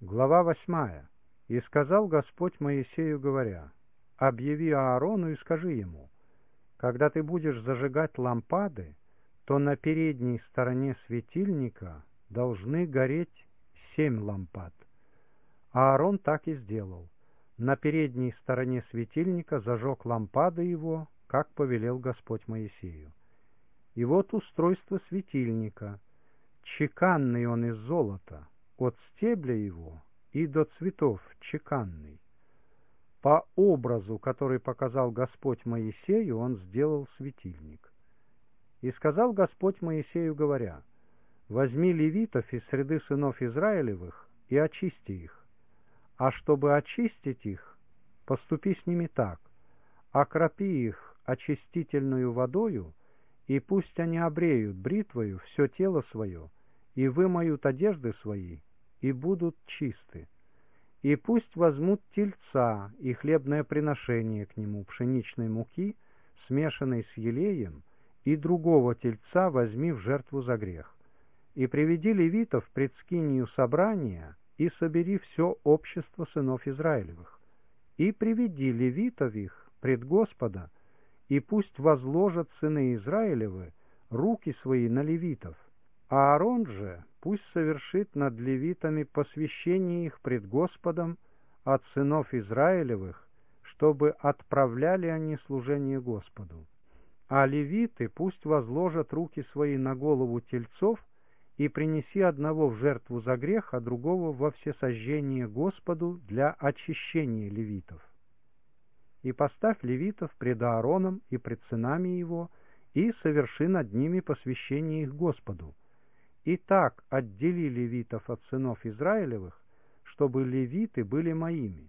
Глава 8. «И сказал Господь Моисею, говоря: объяви Аарону и скажи ему: когда ты будешь зажигать лампады, то на передней стороне светильника должны гореть 7 лампад». Аарон так и сделал. На передней стороне светильника зажег лампады его, как повелел Господь Моисею. И вот устройство светильника. Чеканный он из золота, от стебля его и до цветов чеканный. По образу, который показал Господь Моисею, он сделал светильник. И сказал Господь Моисею, говоря: возьми левитов из среды сынов Израилевых и очисти их. А чтобы очистить их, поступи с ними так: окропи их очистительную водою, и пусть они обреют бритвою все тело свое, и вымоют одежды свои, и будут чисты. И пусть возьмут тельца и хлебное приношение к нему пшеничной муки, смешанной с елеем, и другого тельца возьми в жертву за грех. И приведи левитов пред скинию собрания, и собери все общество сынов Израилевых. И приведи левитов их пред Господа, и пусть возложат сыны Израилевы руки свои на левитов. А Аарон же пусть совершит над левитами посвящение их пред Господом от сынов Израилевых, чтобы отправляли они служение Господу. А левиты пусть возложат руки свои на голову тельцов, и принеси одного в жертву за грех, а другого во всесожжение Господу для очищения левитов. И поставь левитов пред Аароном и пред сынами его, и соверши над ними посвящение их Господу. И так отдели левитов от сынов Израилевых, чтобы левиты были моими.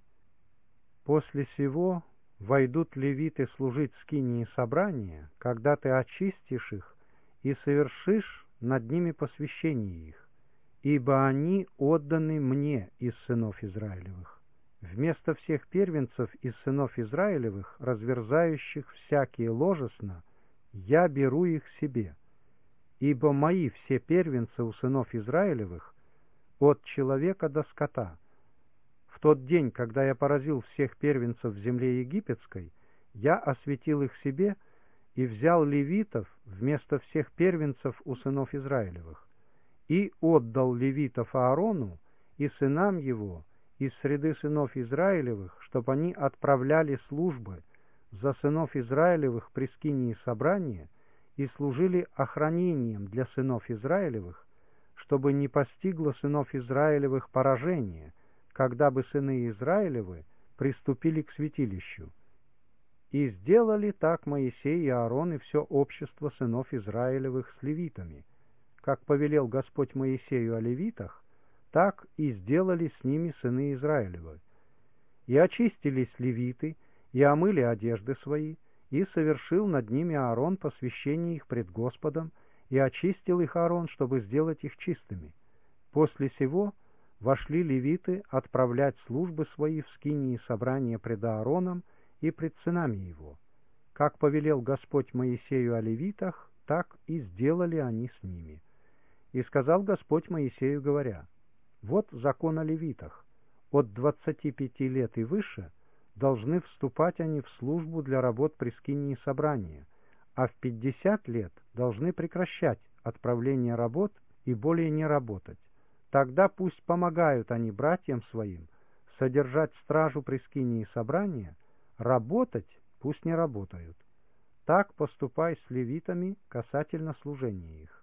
После сего войдут левиты служить в скинии собрания, когда ты очистишь их и совершишь над ними посвящение их, ибо они отданы мне из сынов Израилевых. Вместо всех первенцев из сынов Израилевых, разверзающих всякие ложесна, я беру их себе. Ибо мои все первенцы у сынов Израилевых от человека до скота. В тот день, когда я поразил всех первенцев в земле египетской, я осветил их себе и взял левитов вместо всех первенцев у сынов Израилевых, и отдал левитов Аарону и сынам его из среды сынов Израилевых, чтобы они отправляли службы за сынов Израилевых при скинии собрания и служили охранением для сынов Израилевых, чтобы не постигло сынов Израилевых поражение, когда бы сыны Израилевы приступили к святилищу. И сделали так Моисей и Аарон и все общество сынов Израилевых с левитами. Как повелел Господь Моисею о левитах, так и сделали с ними сыны Израилевы. И очистились левиты, и омыли одежды свои, и совершил над ними Аарон посвящение их пред Господом, и очистил их Аарон, чтобы сделать их чистыми. После сего вошли левиты отправлять службы свои в скинии собрания пред Аароном и пред сынами его. Как повелел Господь Моисею о левитах, так и сделали они с ними. И сказал Господь Моисею, говоря: вот закон о левитах. От 25 лет и выше должны вступать они в службу для работ при скинии собрания, а в 50 лет должны прекращать отправление работ и более не работать. Тогда пусть помогают они братьям своим содержать стражу при скинии собрания, работать пусть не работают. Так поступай с левитами касательно служения их.